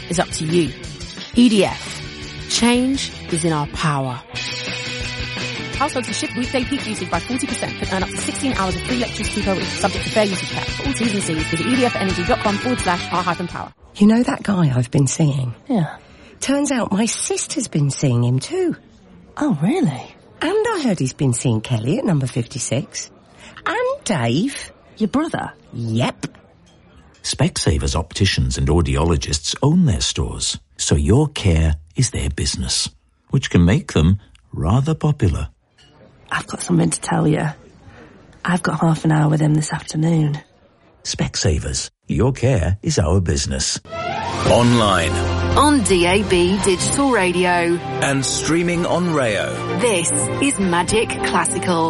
is up to you. EDF. Change is in our power. Households who shift weekday peak usage by 40% can earn up to 16 hours of free electricity per week, subject to fair usage cap. For all T's and C's, visit edfenergy.com/r-power. You know that guy I've been seeing? Yeah. Turns out my sister's been seeing him too. Oh, really? And I heard he's been seeing Kelly at number 56. And Dave. Your brother? Yep. Specsavers opticians and audiologists own their stores, so your care is their business, which can make them rather popular. I've got something to tell you. I've got half an hour with him this afternoon. Specsavers. Your care is our business. Online. On DAB Digital Radio. And streaming on Rayo. This is Magic Classical.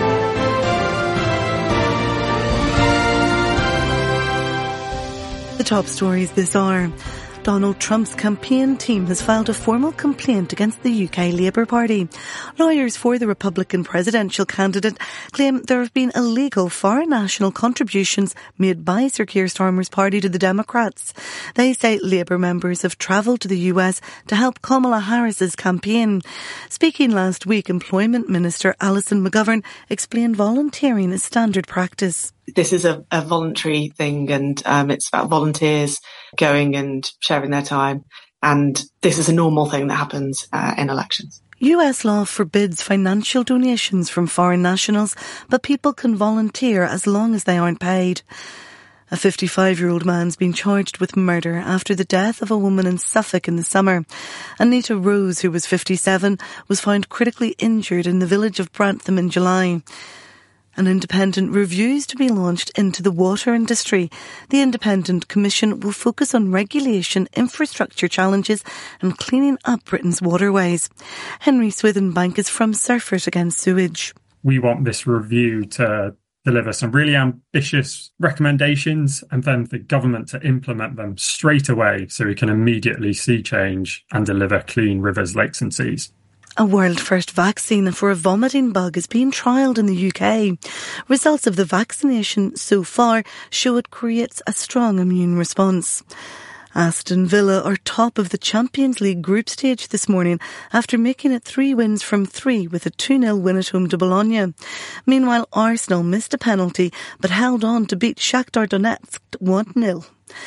The top stories this hour. Donald Trump's campaign team has filed a formal complaint against the UK Labour Party. Lawyers for the Republican presidential candidate claim there have been illegal foreign national contributions made by Sir Keir Starmer's party to the Democrats. They say Labour members have travelled to the US to help Kamala Harris's campaign. Speaking last week, Employment Minister Alison McGovern explained volunteering is standard practice. This is a voluntary thing, and it's about volunteers going and sharing their time. And this is a normal thing that happens in elections. US law forbids financial donations from foreign nationals, but people can volunteer as long as they aren't paid. A 55-year-old man's been charged with murder after the death of a woman in Suffolk in the summer. Anita Rose, who was 57, was found critically injured in the village of Brantham in July. An independent review is to be launched into the water industry. The Independent Commission will focus on regulation, infrastructure challenges and cleaning up Britain's waterways. Henry Swithenbank is from Surfers Against Sewage. We want this review to deliver some really ambitious recommendations and then the government to implement them straight away so we can immediately see change and deliver clean rivers, lakes and seas. A world-first vaccine for a vomiting bug is being trialled in the UK. Results of the vaccination so far show it creates a strong immune response. Aston Villa are top of the Champions League group stage this morning after making it 3 wins from 3 with a 2-0 win at home to Bologna. Meanwhile, Arsenal missed a penalty but held on to beat Shakhtar Donetsk 1-0.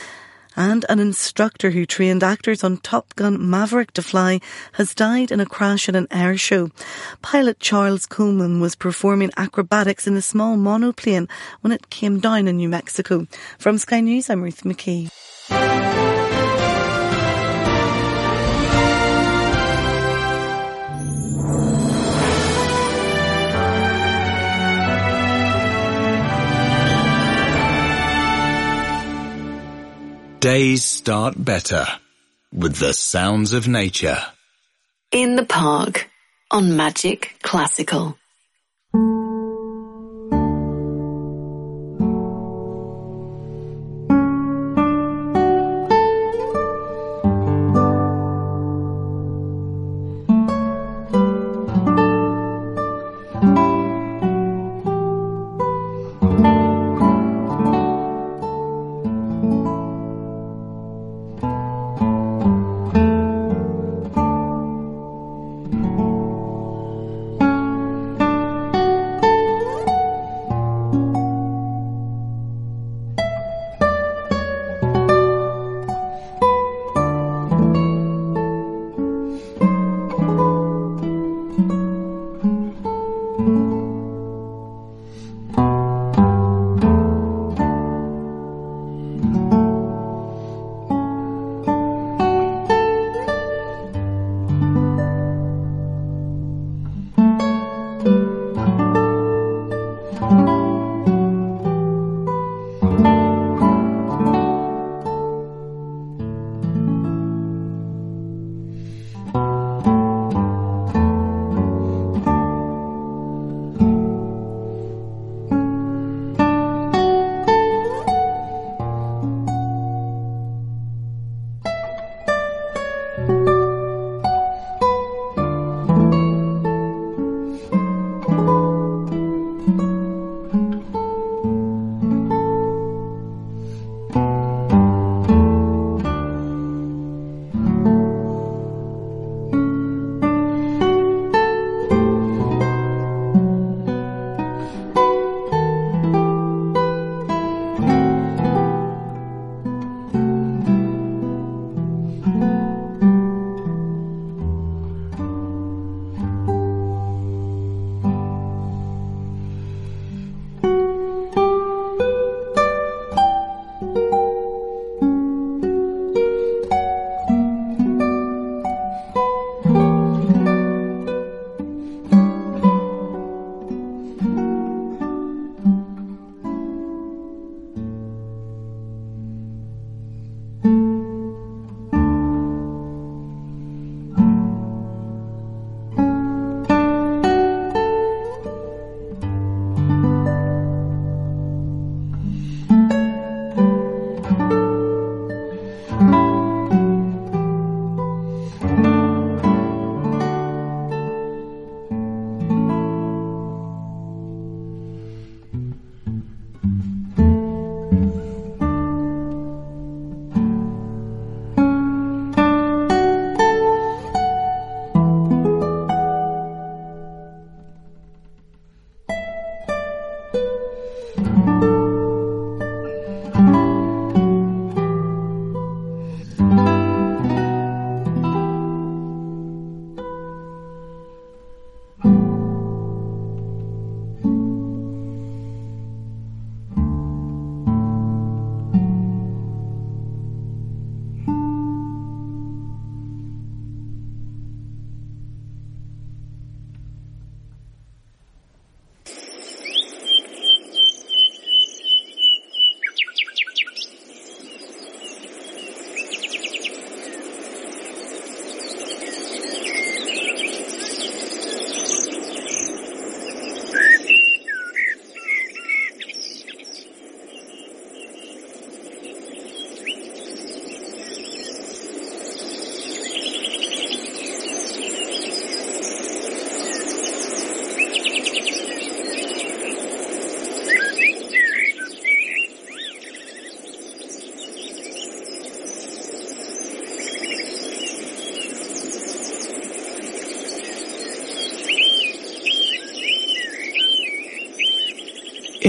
And an instructor who trained actors on Top Gun Maverick to fly has died in a crash at an air show. Pilot Charles Coleman was performing acrobatics in a small monoplane when it came down in New Mexico. From Sky News, I'm Ruth McKee. Days start better with the sounds of nature. In the Park on Magic Classical.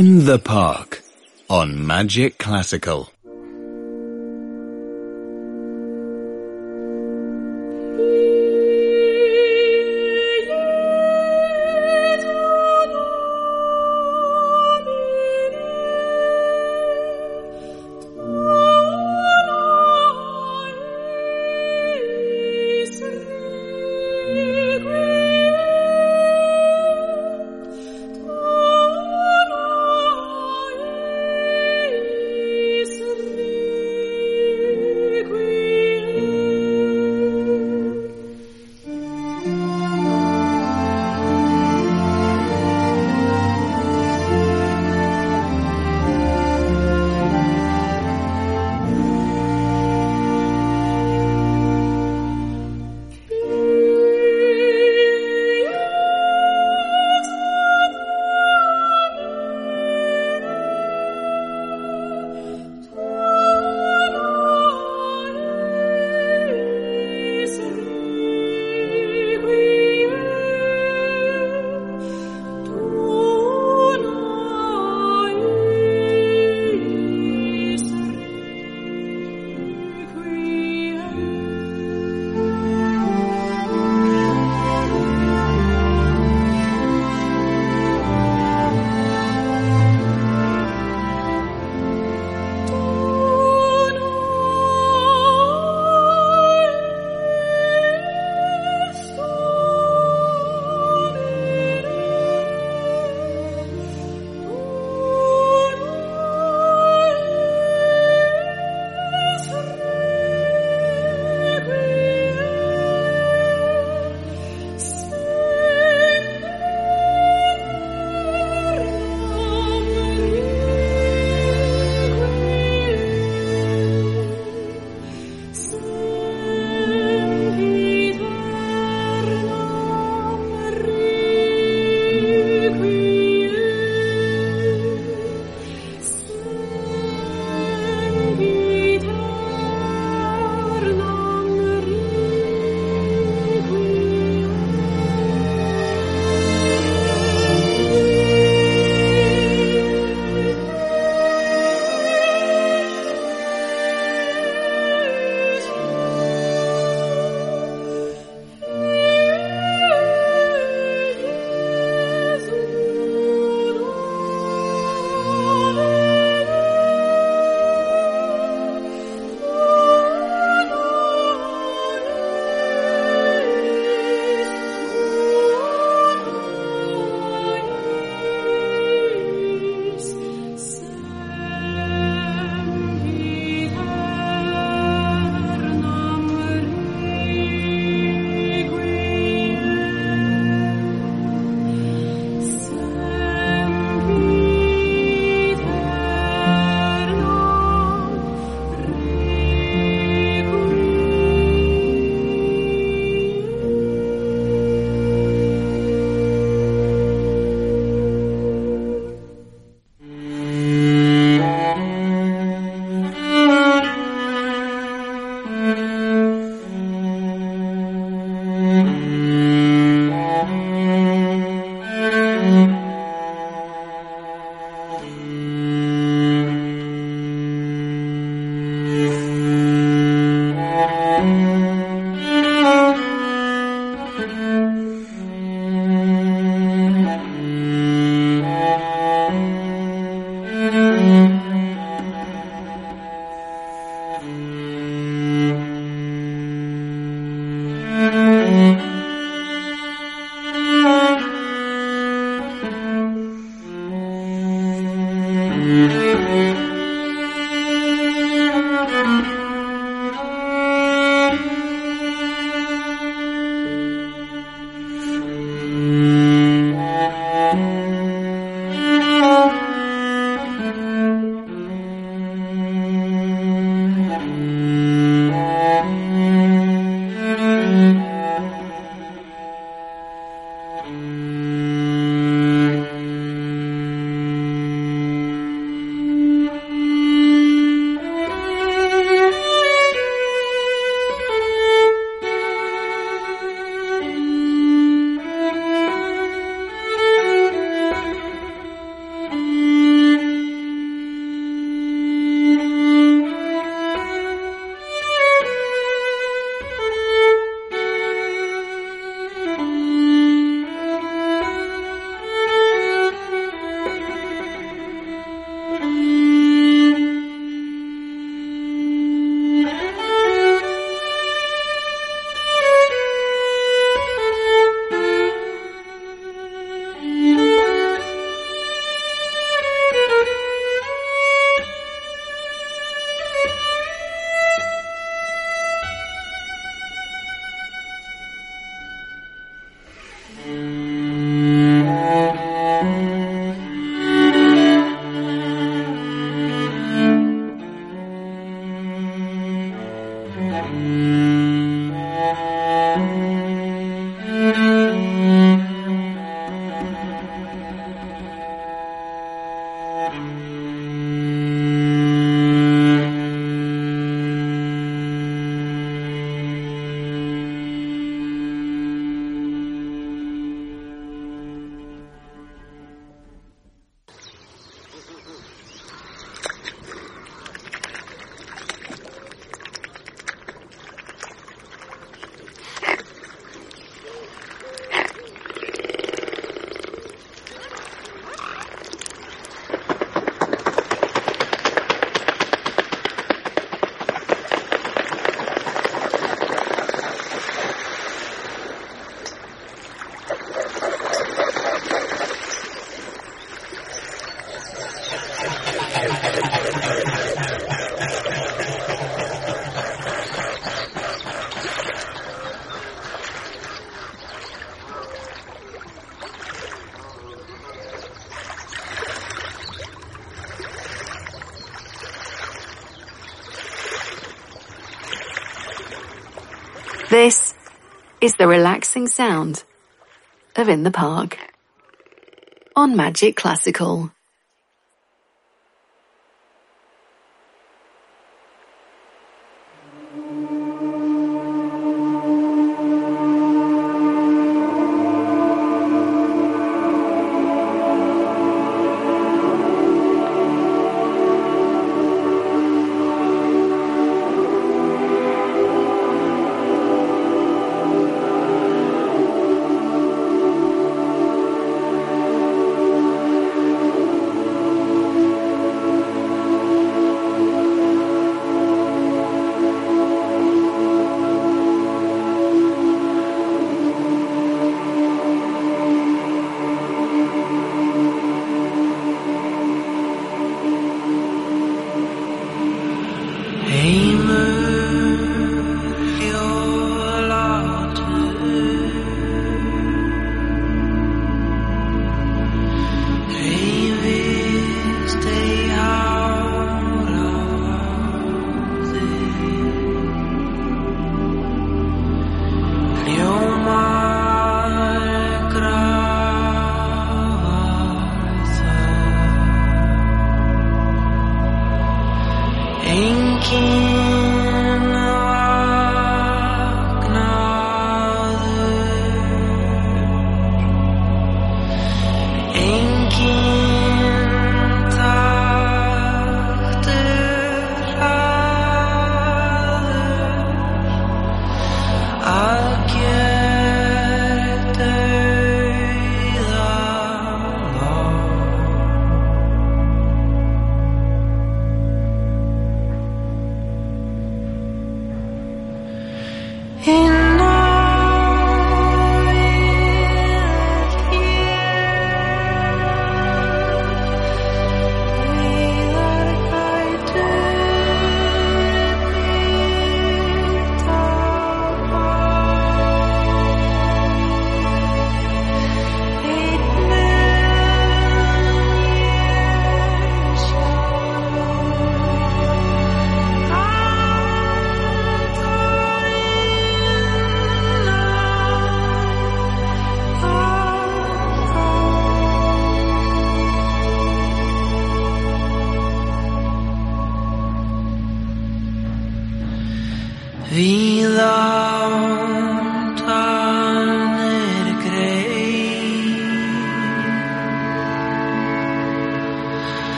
In the Park on Magic Classical. This is the relaxing sound of In the Park on Magic Classical.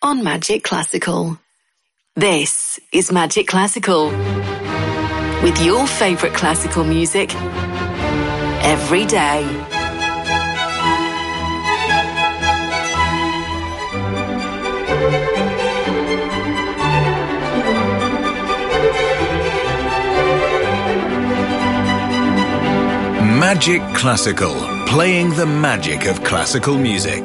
on Magic Classical. This is Magic Classical, with your favourite classical music every day. Magic Classical, playing the magic of classical music.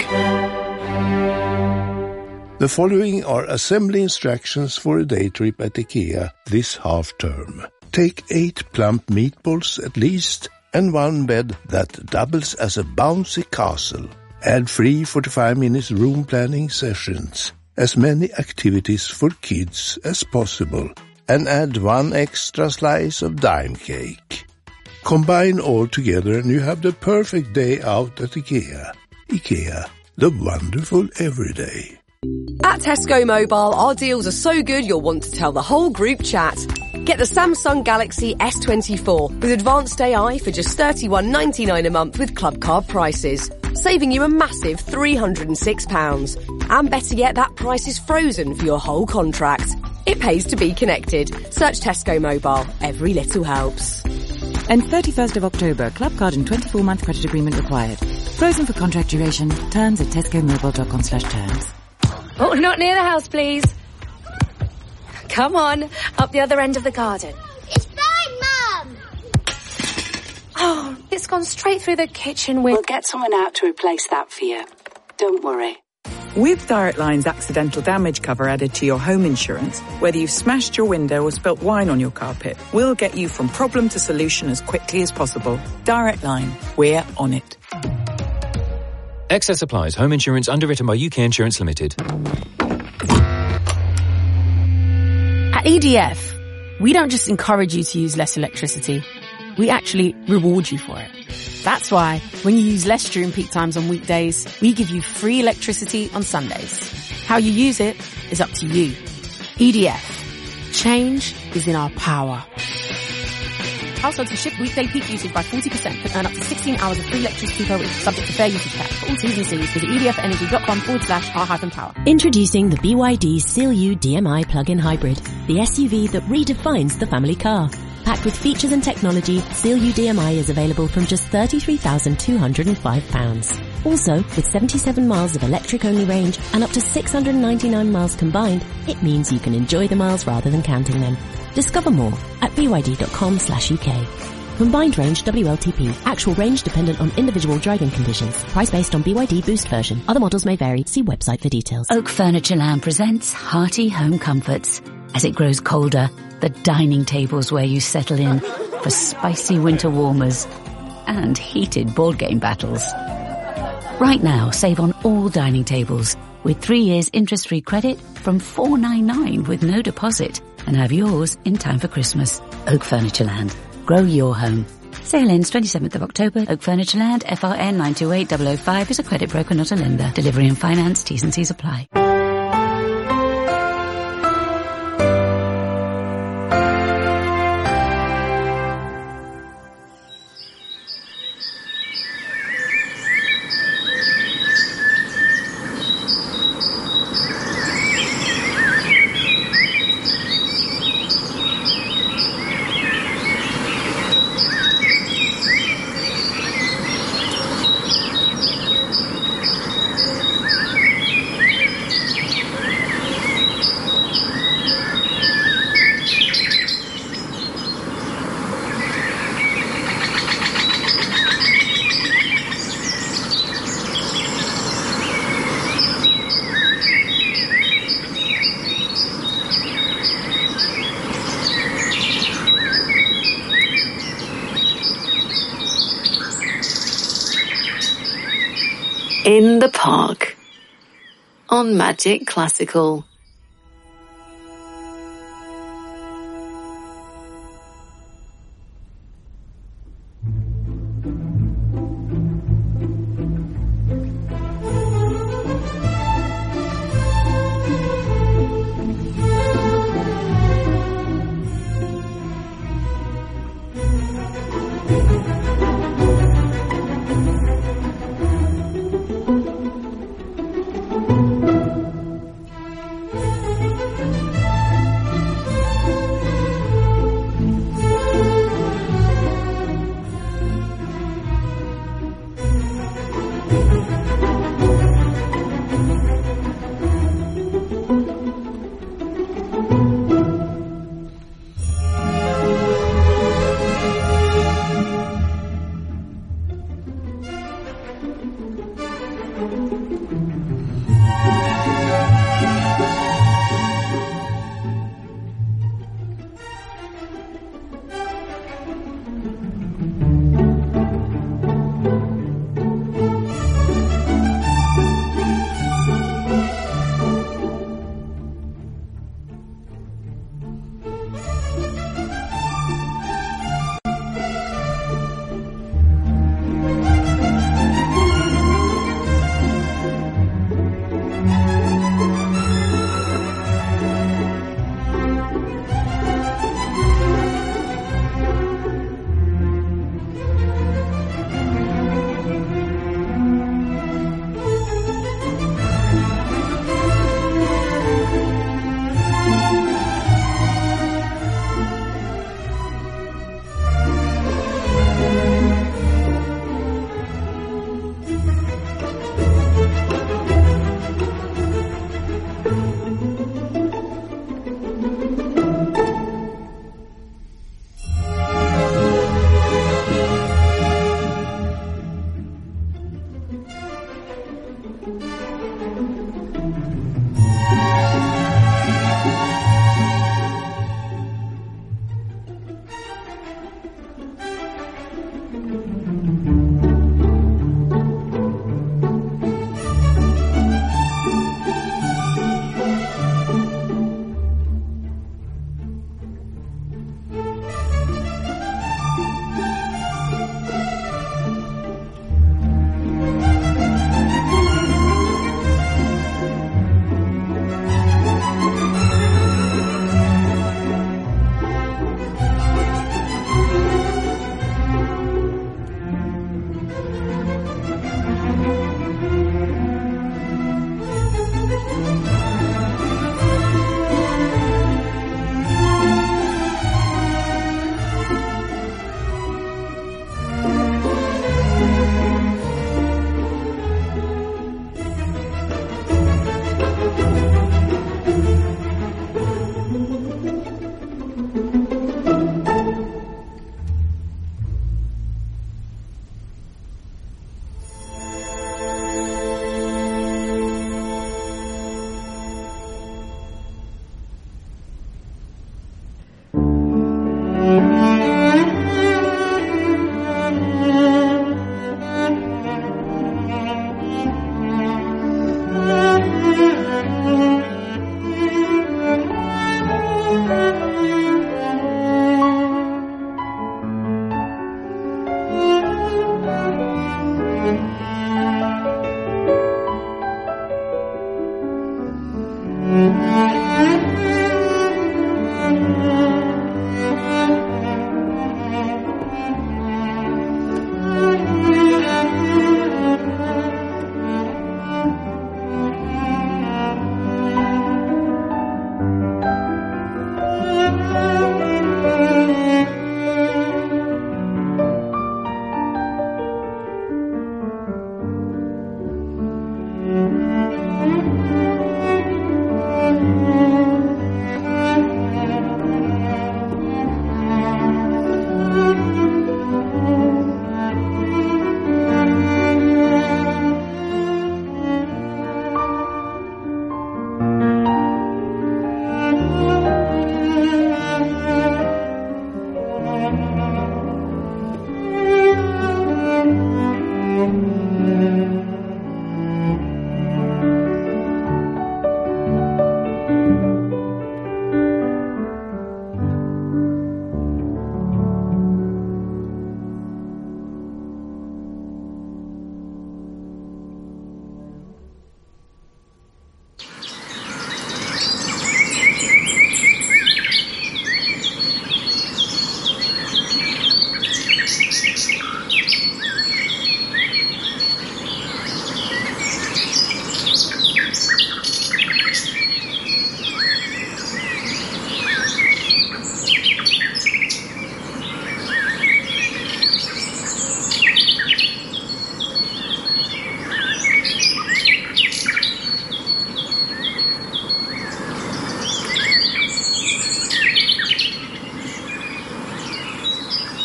The following are assembly instructions for a day trip at IKEA this half-term. Take 8 plump meatballs at least and 1 bed that doubles as a bouncy castle. Add free 45 minutes room planning sessions, as many activities for kids as possible, and add 1 extra slice of dime cake. Combine all together and you have the perfect day out at IKEA. IKEA, the wonderful everyday. At Tesco Mobile, our deals are so good you'll want to tell the whole group chat. Get the Samsung Galaxy S24 with advanced AI for just $31.99 a month with club card prices, saving you a massive £306. And better yet, that price is frozen for your whole contract. It pays to be connected. Search Tesco Mobile. Every little helps. And 31st of October, club card and 24-month credit agreement required. Frozen for contract duration. Terms at tescomobile.com/terms. Oh, not near the house, please. Come on, up the other end of the garden. It's fine, Mum. Oh, it's gone straight through the kitchen window. We'll get someone out to replace that for you. Don't worry. With Direct Line's accidental damage cover added to your home insurance, whether you've smashed your window or spilt wine on your carpet, we'll get you from problem to solution as quickly as possible. Direct Line. We're on it. Excess applies. Home insurance underwritten by UK Insurance Limited. At EDF, we don't just encourage you to use less electricity. We actually reward you for it. That's why when you use less during peak times on weekdays, we give you free electricity on Sundays. How you use it is up to you. EDF. Change is in our power. Households who shift weekday peak usage by 40% can earn up to 16 hours of free electricity per week, subject to fair usage cap. For all T's and C's, visit edfenergy.com/r-power. Introducing the BYD Seal U DMI plug-in hybrid, the SUV that redefines the family car. Packed with features and technology, Seal U DMI is available from just £33,205. Also, with 77 miles of electric-only range and up to 699 miles combined, it means you can enjoy the miles rather than counting them. Discover more at byd.com/UK. Combined range WLTP. Actual range dependent on individual driving conditions. Price based on BYD Boost version. Other models may vary. See website for details. Oak Furnitureland presents hearty home comforts. As it grows colder, the dining tables where you settle in for spicy winter warmers and heated board game battles. Right now, save on all dining tables with 3 years interest-free credit from $499 with no deposit, and have yours in time for Christmas. Oak Furnitureland. Grow your home. Sale ends 27th of October. Oak Furnitureland, FRN 928005 is a credit broker, not a lender. Delivery and finance, T's and C's apply. In the Park on Magic Classical.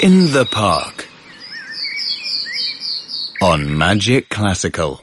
In the Park on Magic Classical.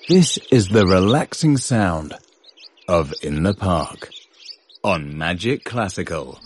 This is the relaxing sound of In the Park on Magic Classical.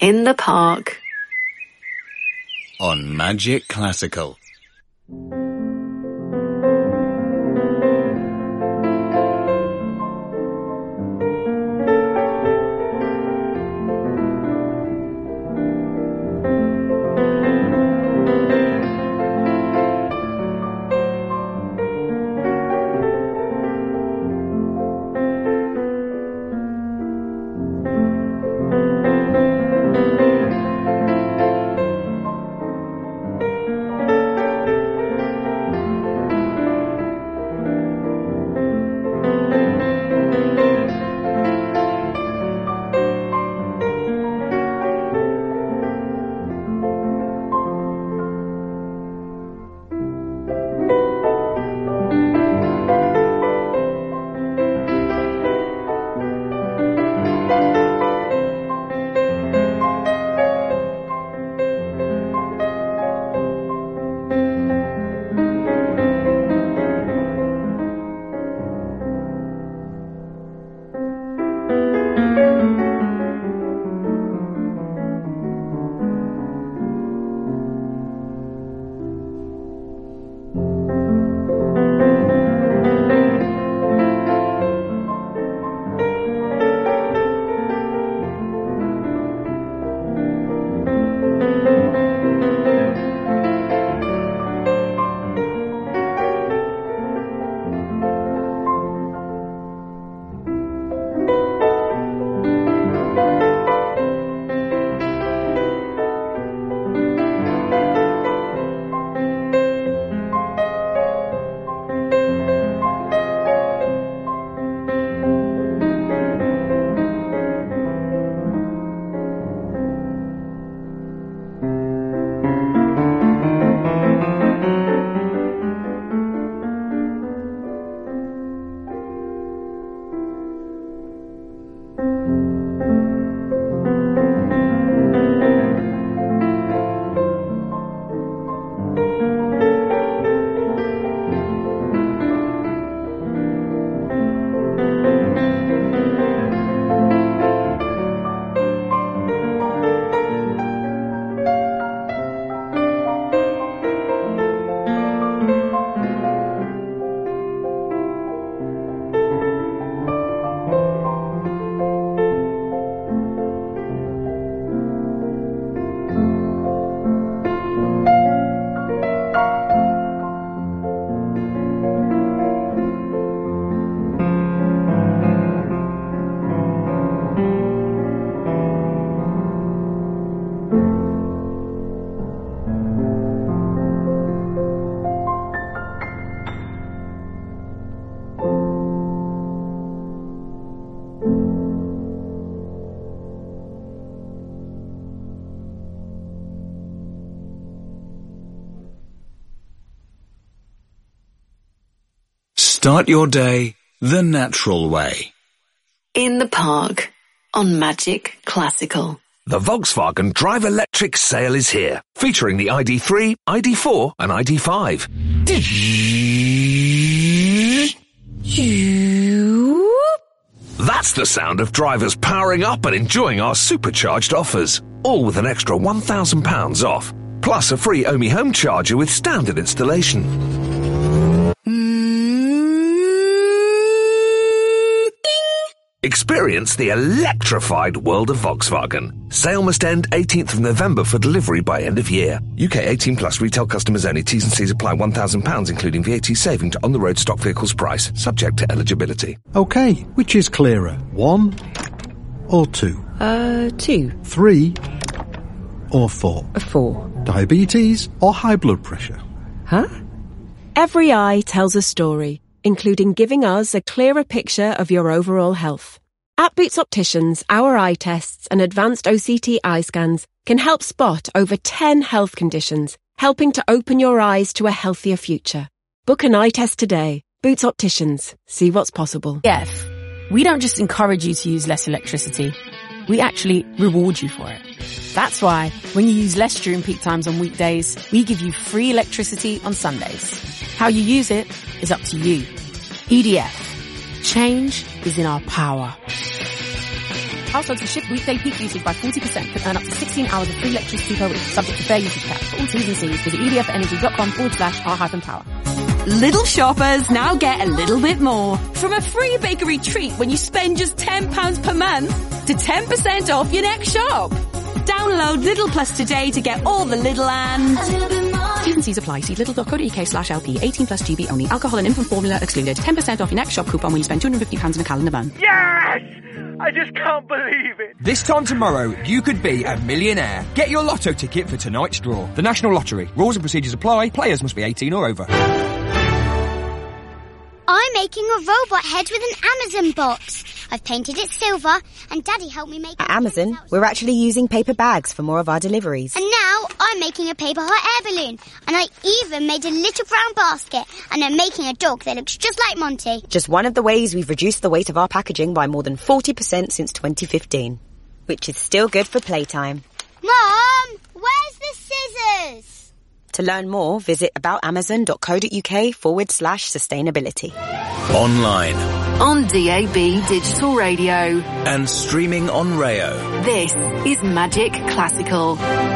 In the Park. On Magic Classical. Start your day the natural way. In the Park on Magic Classical. The Volkswagen Drive Electric sale is here, featuring the ID3, ID4 and ID5. That's the sound of drivers powering up and enjoying our supercharged offers, all with an extra £1,000 off, plus a free Ohmi home charger with standard installation. Experience the electrified world of Volkswagen. Sale must end 18th of November for delivery by end of year. UK 18 plus retail customers only. T's and C's apply. £1,000 including VAT saving to on-the-road stock vehicles price. Subject to eligibility. Okay, which is clearer? 1 or 2? 2. 3 or 4? 4. Diabetes or high blood pressure? Huh? Every eye tells a story, including giving us a clearer picture of your overall health. At Boots Opticians, our eye tests and advanced OCT eye scans can help spot over 10 health conditions, helping to open your eyes to a healthier future. Book an eye test today. Boots Opticians. See what's possible. Jeff, we don't just encourage you to use less electricity. We actually reward you for it. That's why when you use less during peak times on weekdays, we give you free electricity on Sundays. How you use it is up to you. EDF. Change is in our power. Households with shift weekday peak usage by 40% can earn up to 16 hours of free electricity per week, subject to fair usage cap. For all T's and C's, visit edfenergy.com/r-power. Little shoppers now get a little bit more. From a free bakery treat when you spend just £10 per month to 10% off your next shop. Download Lidl Plus today to get all the Lidl and... T's and C's apply. See lidl.co.uk/LP. 18 plus GB only. Alcohol and infant formula excluded. 10% off your next shop coupon when you spend £250 in a calendar month. Yes! I just can't believe it. This time tomorrow, you could be a millionaire. Get your lotto ticket for tonight's draw. The National Lottery. Rules and procedures apply. Players must be 18 or over. I'm making a robot head with an Amazon box. I've painted it silver, and Daddy helped me make it. At Amazon, we're actually using paper bags for more of our deliveries. And now I'm making a paper hot air balloon, and I even made a little brown basket, and I'm making a dog that looks just like Monty. Just one of the ways we've reduced the weight of our packaging by more than 40% since 2015, which is still good for playtime. Mom, where's the scissors? To learn more, visit aboutamazon.co.uk/sustainability. Online. On DAB Digital Radio. And streaming on Rayo. This is Magic Classical.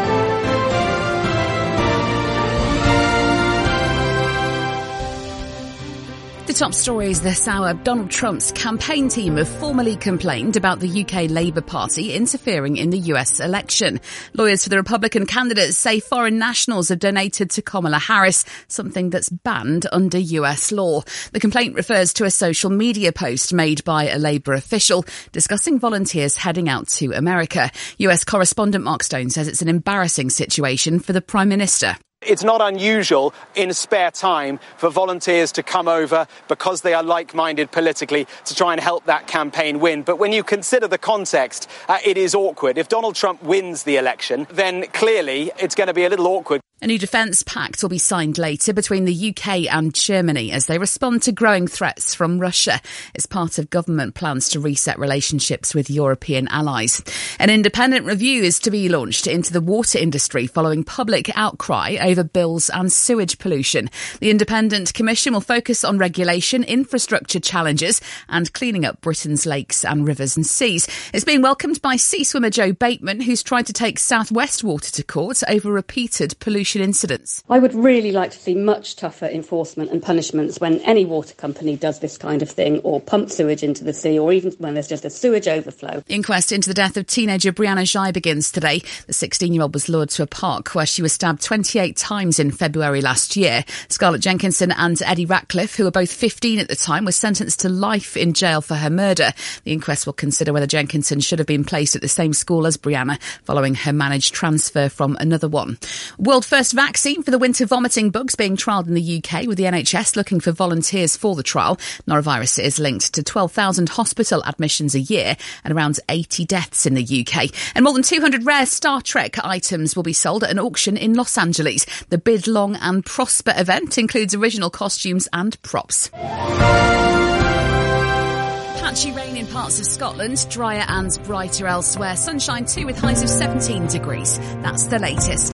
The top stories this hour. Donald Trump's campaign team have formally complained about the UK Labour Party interfering in the US election. Lawyers for the Republican candidates say foreign nationals have donated to Kamala Harris, something that's banned under US law. The complaint refers to a social media post made by a Labour official discussing volunteers heading out to America. US correspondent Mark Stone says it's an embarrassing situation for the Prime Minister. It's not unusual in spare time for volunteers to come over because they are like-minded politically to try and help that campaign win. But when you consider the context, it is awkward. If Donald Trump wins the election, then clearly it's going to be a little awkward. A new defence pact will be signed later between the UK and Germany as they respond to growing threats from Russia. It's part of government plans to reset relationships with European allies. An independent review is to be launched into the water industry following public outcry over bills and sewage pollution. The Independent Commission will focus on regulation, infrastructure challenges and cleaning up Britain's lakes and rivers and seas. It's being welcomed by sea swimmer Joe Bateman, who's tried to take South West Water to court over repeated pollution incidents. I would really like to see much tougher enforcement and punishments when any water company does this kind of thing or pumps sewage into the sea or even when there's just a sewage overflow. Inquest into the death of teenager Brianna Ghey begins today. The 16-year-old was lured to a park where she was stabbed 28 times in February last year. Scarlett Jenkinson and Eddie Ratcliffe, who were both 15 at the time, were sentenced to life in jail for her murder. The inquest will consider whether Jenkinson should have been placed at the same school as Brianna following her managed transfer from another one. World first vaccine for the winter vomiting bugs being trialled in the UK, with the NHS looking for volunteers for the trial. Norovirus is linked to 12,000 hospital admissions a year and around 80 deaths in the UK. And more than 200 rare Star Trek items will be sold at an auction in Los Angeles. The Bid Long and Prosper event includes original costumes and props. Patchy rain in parts of Scotland, drier and brighter elsewhere. Sunshine too with highs of 17 degrees. That's the latest.